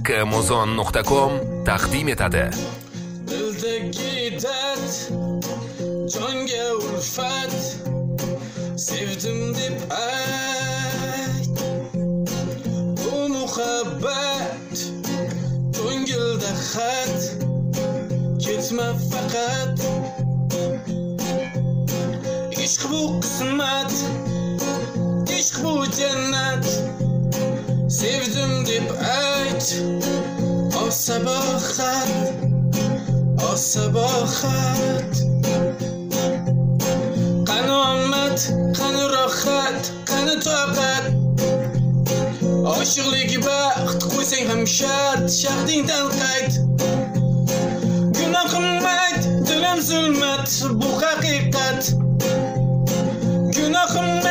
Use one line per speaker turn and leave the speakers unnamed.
kmozon.com taqdim etadi.
Dildagi dard, jonga ulfat, sevdim deb ayt. Bu muhabbat, ko'ngilda xat, ketma faqat. Ishq bu qismat, ishq bu jannat, sevdim deb ayt. O sabahat, o sabahat. Qani omad, qani rohat, qani toqat. Oshiqlik baxt qo'ysang ham shart, shaxdingdan qayt. Gunohim ayt, dilim zulmat, bu haqiqat. Gunohim